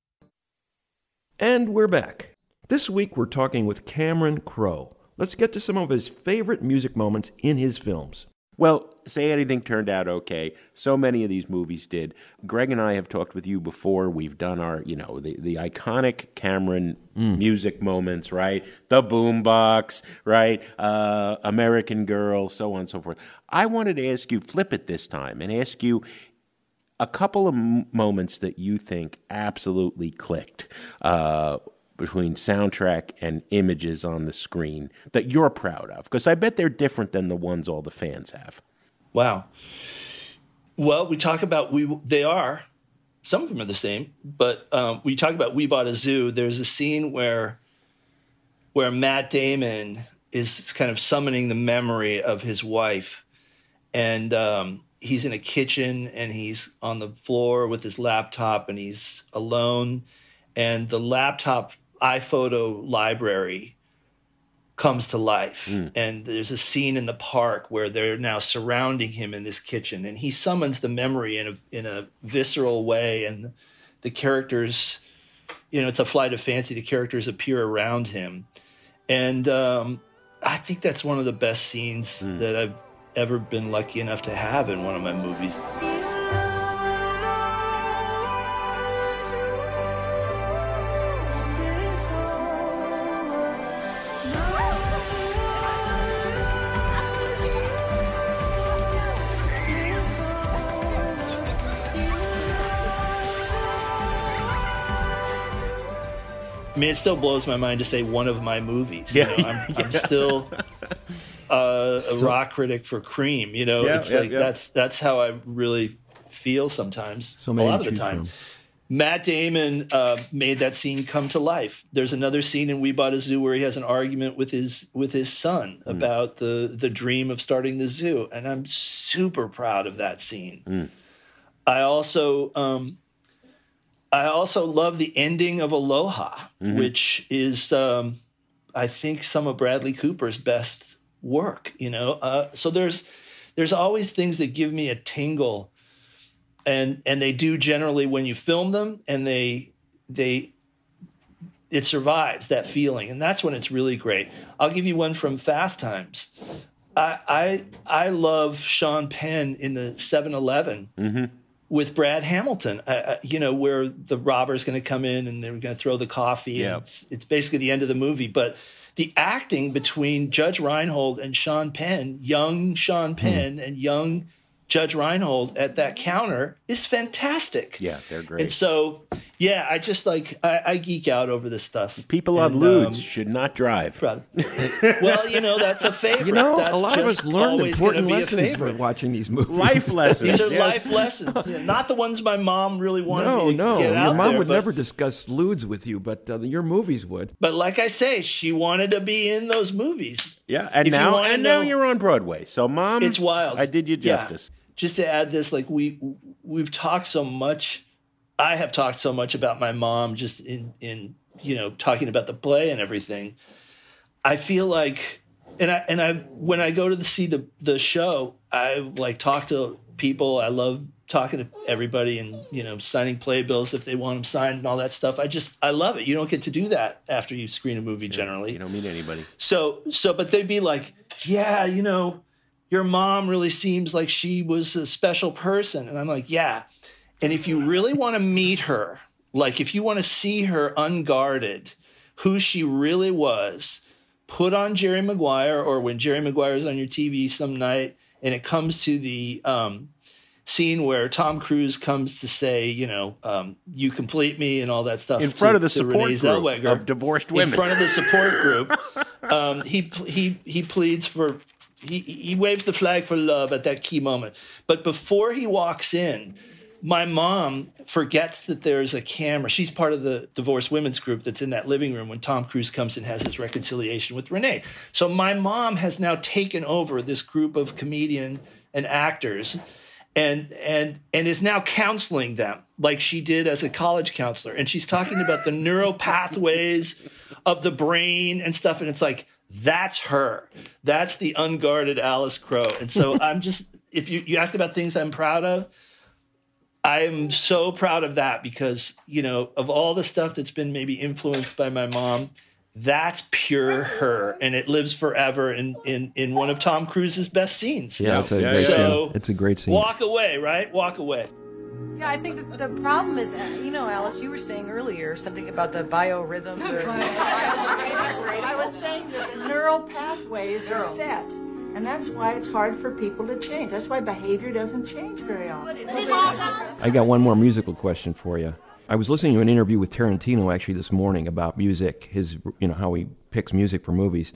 And we're back. This week we're talking with Cameron Crowe. Let's get to some of his favorite music moments in his films. Well, Say Anything turned out okay. So many of these movies did. Greg and I have talked with you before. We've done our, you know, the, the iconic Cameron mm. music moments, right? The Boombox, right? Uh, American Girl, so on and so forth. I wanted to ask you, flip it this time, and ask you a couple of m- moments that you think absolutely clicked uh, between soundtrack and images on the screen that you're proud of. Because I bet they're different than the ones all the fans have. Wow. Well, we talk about, we they are, some of them are the same, but um, we talk about We Bought a Zoo. There's a scene where where Matt Damon is kind of summoning the memory of his wife. And um, he's in a kitchen and he's on the floor with his laptop and he's alone. And the laptop iPhoto library comes to life. Mm. And there's a scene in the park where they're now surrounding him in this kitchen, and he summons the memory in a in a visceral way, and the characters, you know, it's a flight of fancy, the characters appear around him. And um, I think that's one of the best scenes mm. that I've ever been lucky enough to have in one of my movies. I mean, it still blows my mind to say one of my movies. You Yeah, know, I'm, yeah. I'm still uh, a So- rock critic for Cream. You know, Yeah, it's yeah, like yeah. that's that's how I really feel sometimes. So a many lot to of the choose time. from. Matt Damon uh, made that scene come to life. There's another scene in We Bought a Zoo where he has an argument with his with his son Mm. about the the dream of starting the zoo, and I'm super proud of that scene. Mm. I also um, I also love the ending of Aloha, Mhm. which is um, I think some of Bradley Cooper's best work. You know, uh, so there's there's always things that give me a tingle. And and they do generally when you film them, and they they it survives that feeling, and that's when it's really great. I'll give you one from Fast Times. I I, I love Sean Penn in the seven eleven Mm-hmm. with Brad Hamilton. I, I, you know, where the robber's going to come in and they're going to throw the coffee. Yeah. And it's, it's basically the end of the movie, but the acting between Judge Reinhold and Sean Penn, young Sean Penn and young Judge Reinhold at that counter is fantastic. Yeah, they're great. And so, yeah, I just like, I, I geek out over this stuff. People on And, lewds um, should not drive. proud. Well, you know, that's a favorite. You know, That's a lot of just us learned always important gonna be a lessons favorite. by watching these movies. Life lessons. These are yes. life lessons, yeah, not the ones my mom really wanted No, me to no. get Your out mom there, would but, never discuss lewds with you, but uh, your movies would. But like I say, she wanted to be in those movies. Yeah, and If you now wanna and now know- you're on Broadway. So, Mom, It's wild. I did you Yeah. justice. Just to add this, like we we've talked so much. I have talked so much about my mom, just in in you know talking about the play and everything. I feel like and I and I when I go to the, see the the show, I like talk to people. I love talking to everybody and, you know, signing playbills if they want them signed and all that stuff. I just, I love it. You don't get to do that after you screen a movie generally. You don't meet anybody. So, so, but they'd be like, yeah, you know, your mom really seems like she was a special person. And I'm like, yeah. And if you really want to meet her, like if you want to see her unguarded, who she really was, put on Jerry Maguire, or when Jerry Maguire is on your T V some night and it comes to the, um, scene where Tom Cruise comes to say, you know, um, you complete me and all that stuff. In front to, of the support group Zellweger, of divorced women. In front of the support group. um, he, he, he pleads for, he, he waves the flag for love at that key moment. But before he walks in, my mom forgets that there's a camera. She's part of the divorced women's group that's in that living room when Tom Cruise comes and has his reconciliation with Renee. So my mom has now taken over this group of comedian and actors and and and is now counseling them like she did as a college counselor. And she's talking about the neural pathways of the brain and stuff. And it's like, that's her. That's the unguarded Alice Crowe. And so I'm just, if you, you ask about things I'm proud of, I'm so proud of that because, you know, of all the stuff that's been maybe influenced by my mom, that's pure her, and it lives forever in, in, in one of Tom Cruise's best scenes. Yeah, it's a, yeah, great, so scene. It's a great scene. Walk away, right? Walk away. Yeah, I think that the problem is, you know, Alice, you were saying earlier something about the biorhythms. Or, I was saying that the neural pathways are set, and that's why it's hard for people to change. That's why behavior doesn't change very often. I got one more musical question for you. I was listening to an interview with Tarantino actually this morning about music, his, you know, how he picks music for movies.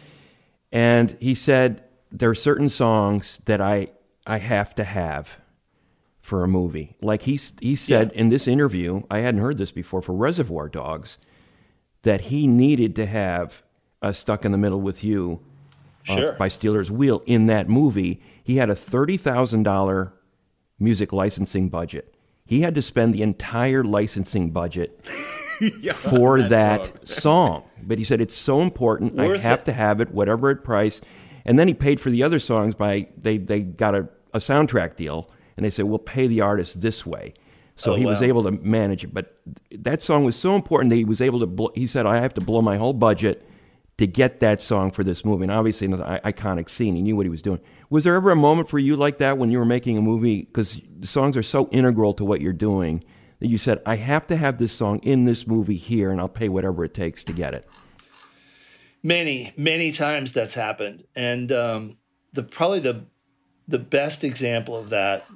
And he said there are certain songs that I I have to have for a movie. Like he he said yeah. in this interview, I hadn't heard this before, for Reservoir Dogs, that he needed to have a Stuck in the Middle with You sure. uh, by Steelers Wheel in that movie. He had a thirty thousand dollars music licensing budget. He had to spend the entire licensing budget yeah, for that, that song. song. But he said, it's so important, Worth I have it. to have it, whatever it price. And then he paid for the other songs by, they, they got a, a soundtrack deal, and they said, we'll pay the artist this way. So oh, he wow. was able to manage it. But that song was so important that he was able to, blow, he said, I have to blow my whole budget to get that song for this movie. And obviously, an iconic scene. He knew what he was doing. Was there ever a moment for you like that when you were making a movie? Because the songs are so integral to what you're doing that you said, I have to have this song in this movie here, and I'll pay whatever it takes to get it. Many, many times that's happened. And um, the probably the the best example of that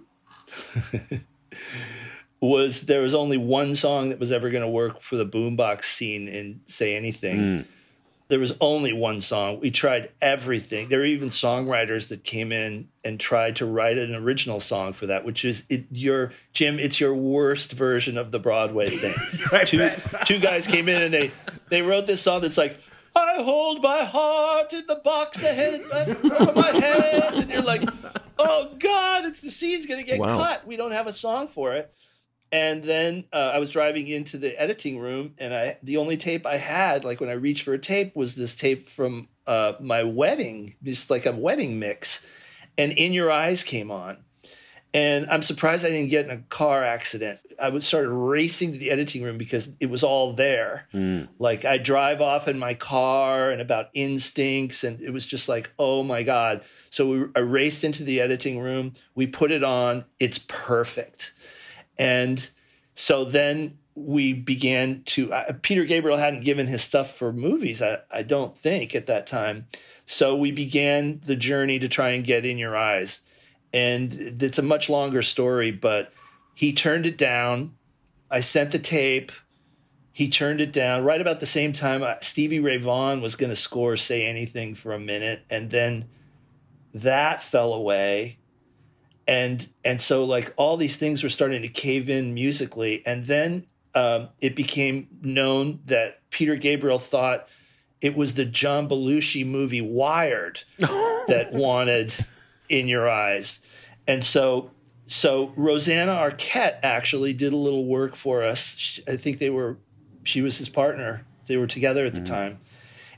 was there was only one song that was ever going to work for the boombox scene in Say Anything. Mm. There was only one song. We tried everything. There were even songwriters that came in and tried to write an original song for that, which is it, your Jim. It's your worst version of the Broadway thing. two, two guys came in and they they wrote this song that's like, I hold my heart in the box ahead of my head, and you're like, oh God, it's the scene's gonna get wow. cut. We don't have a song for it. And then uh, I was driving into the editing room, and I the only tape I had, like when I reached for a tape, was this tape from uh, my wedding, just like a wedding mix. And In Your Eyes came on. And I'm surprised I didn't get in a car accident. I would started racing to the editing room because it was all there. Mm. Like I drive off in my car and about instincts, and it was just like, oh my God. So we, I raced into the editing room. We put it on. It's perfect. And so then we began to, uh, Peter Gabriel hadn't given his stuff for movies, I, I don't think, at that time. So we began the journey to try and get In Your Eyes. And it's a much longer story, but he turned it down. I sent the tape. He turned it down. Right about the same time, uh, Stevie Ray Vaughan was going to score Say Anything for a minute. And then that fell away. And and so like all these things were starting to cave in musically. And then um, it became known that Peter Gabriel thought it was the John Belushi movie Wired that wanted In Your Eyes. And so so Rosanna Arquette actually did a little work for us. She, I think they were, she was his partner. They were together at the mm. time.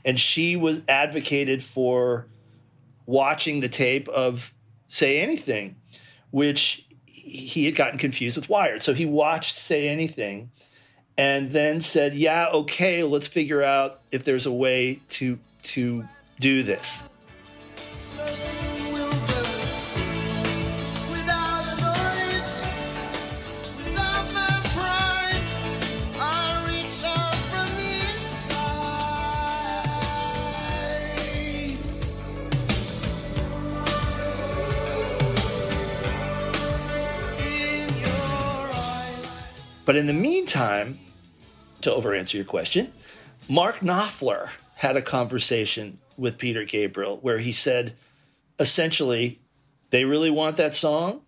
And she was advocated for watching the tape of Say Anything, which he had gotten confused with Wired. So he watched Say Anything and then said, yeah, okay, let's figure out if there's a way to to do this. But in the meantime, to over-answer your question, Mark Knopfler had a conversation with Peter Gabriel where he said, essentially, they really want that song?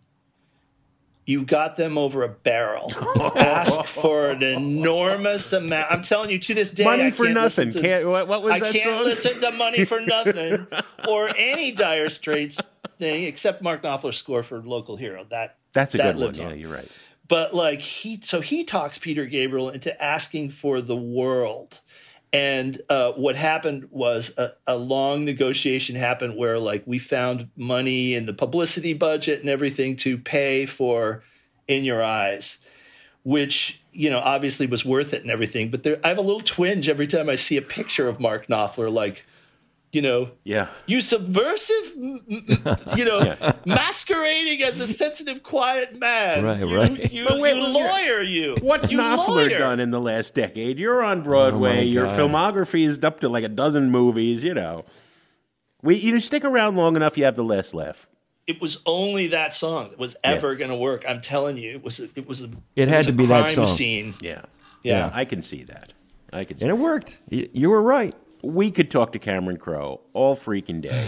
You got them over a barrel. Ask for an enormous amount. I'm telling you, to this day, Money I for can't nothing. listen to, Can't, what, what was I that can't song? listen to Money for Nothing or any Dire Straits thing except Mark Knopfler's score for Local Hero. That That's a that good one. lives Yeah, on. you're right. But like he, so he talks Peter Gabriel into asking for the world. And uh, what happened was a, a long negotiation happened where like we found money in the publicity budget and everything to pay for In Your Eyes, which, you know, obviously was worth it and everything. But there, I have a little twinge every time I see a picture of Mark Knopfler, like, you know, yeah, you subversive, you know, yeah. masquerading as a sensitive, quiet man. Right, you, right. You, But wait, you wait, lawyer, you. What's you Knopfler lawyer. done in the last decade? You're on Broadway. Oh Your God. filmography is up to like a dozen movies. You know, we you stick around long enough, you have the last laugh. It was only that song that was ever yeah. going to work. I'm telling you, it was. A, it was. A, it, it had was to a be crime that song. Scene. Yeah. yeah, yeah, I can see that. I can, see and it that. worked. You, you were right. We could talk to Cameron Crowe all freaking day.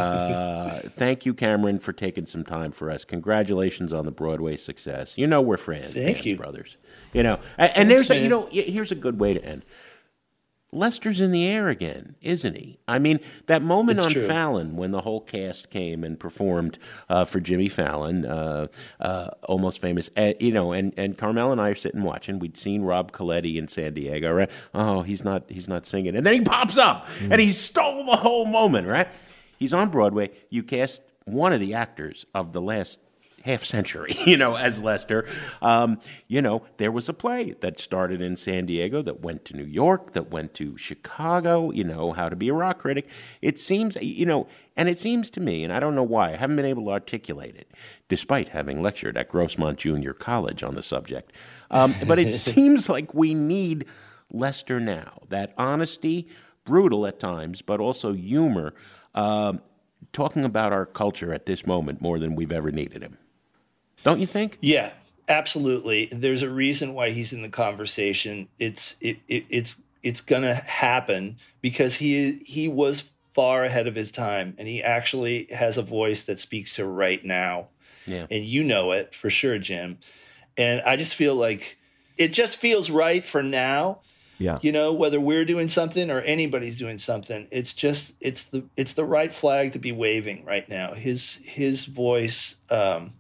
Uh, thank you, Cameron, for taking some time for us. Congratulations on the Broadway success. You know we're friends, thank fans, you, brothers. You know, and, and Thanks, there's a, man. you know here's a good way to end. Lester's in the air again, isn't he? I mean, that moment it's on true. Fallon when the whole cast came and performed uh, for Jimmy Fallon, uh, uh, Almost Famous, uh, you know, and, and Carmel and I are sitting watching. We'd seen Rob Coletti in San Diego, right? Oh, he's not he's not singing. And then he pops up, mm. and he stole the whole moment, right? He's on Broadway. You cast one of the actors of the last half century, you know, as Lester. Um, you know, there was a play that started in San Diego, that went to New York, that went to Chicago, you know, How to Be a Rock Critic. It seems, you know, and it seems to me, and I don't know why, I haven't been able to articulate it, despite having lectured at Grossmont Junior College on the subject. Um, but it seems like we need Lester now. That honesty, brutal at times, but also humor, um, talking about our culture at this moment more than we've ever needed him. Don't you think? Yeah, absolutely. There's a reason why he's in the conversation. It's it, it it's it's gonna happen because he he was far ahead of his time, and he actually has a voice that speaks to right now. Yeah. And you know it for sure, Jim. And I just feel like it just feels right for now. Yeah. You know, whether we're doing something or anybody's doing something, it's just it's the it's the right flag to be waving right now. His his voice um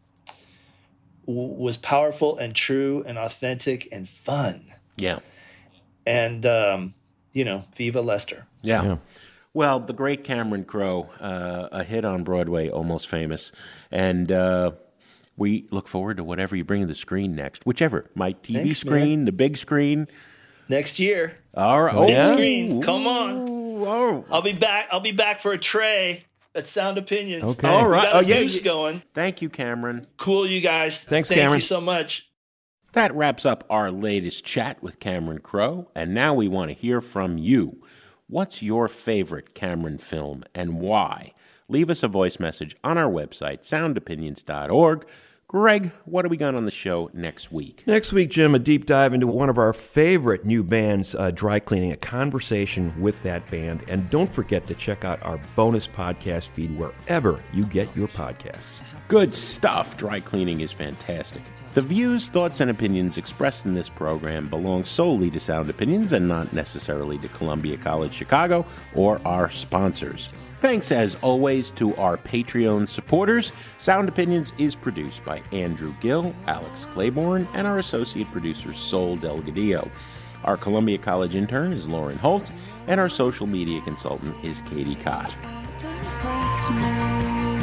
was powerful and true and authentic and fun. Yeah. And, um, you know, Viva Lester. Yeah. Yeah. Well, the great Cameron Crowe, uh, a hit on Broadway, Almost Famous. And uh, we look forward to whatever you bring to the screen next, whichever. My T V Thanks, screen, man. the big screen. Next year. All right. Big Oh, screen. Come on. Oh. I'll be back. I'll be back for a tray at Sound Opinions. Okay. All We right. got a Oh, yeah. goose going. Thank you, Cameron. Cool, you guys. Thanks, Thank Cameron. you so much. That wraps up our latest chat with Cameron Crowe, and now we want to hear from you. What's your favorite Cameron film and why? Leave us a voice message on our website, sound opinions dot org. Greg, what do we got on the show next week? Next week, Jim, a deep dive into one of our favorite new bands, uh, Dry Cleaning, a conversation with that band. And don't forget to check out our bonus podcast feed wherever you get your podcasts. Good stuff. Dry Cleaning is fantastic. The views, thoughts, and opinions expressed in this program belong solely to Sound Opinions and not necessarily to Columbia College Chicago or our sponsors. Thanks, as always, to our Patreon supporters. Sound Opinions is produced by Andrew Gill, Alex Claiborne, and our associate producer, Sol Delgadillo. Our Columbia College intern is Lauren Holt, and our social media consultant is Katie Cott. Impress me.